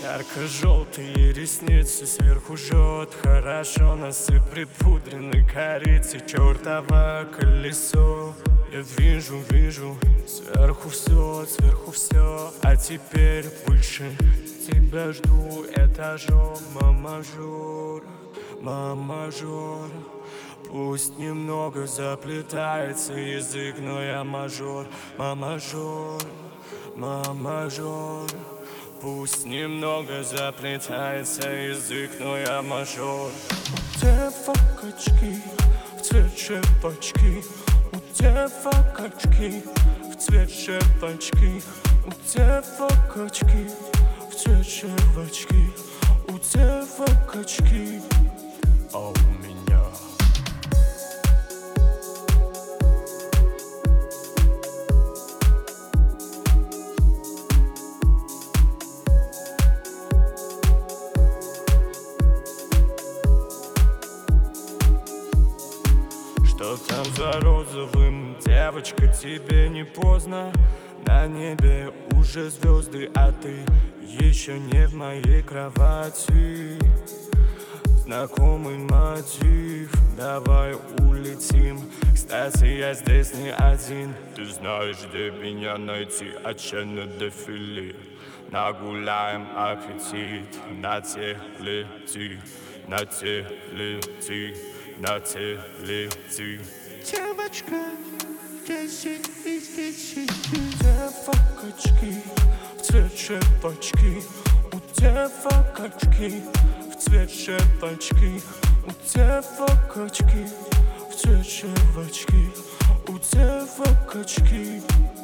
Ярко-желтые ресницы сверху жжет. Хорошо носы припудрены корицей. Чертово колесо. Я вижу сверху все. А теперь выше тебя жду этажом. Мажор. Пусть немного заплетается язык, но я мажор. Мажор. Пусть немного заплетается язык, но я мажор. У тебя качки в цвет шапочки. У тебя качки в цвет шапочки. У тебя качки в цвет шапочки. У тебя качки, а у меня что там за розовым, девочка, тебе не поздно? На небе уже звезды, а ты еще не в моей кровати. Знакомый мотив, давай улетим. Кстати, я здесь не один. Ты знаешь, где меня найти. Отчаянно дефиле. Нагуляем аппетит. На телети. Девочка, 10 из 10. У тебя качки в цвет шапочки. У тебя качки в цвет шапочки. У тебя качки в цвет шапочки. У тебя качки.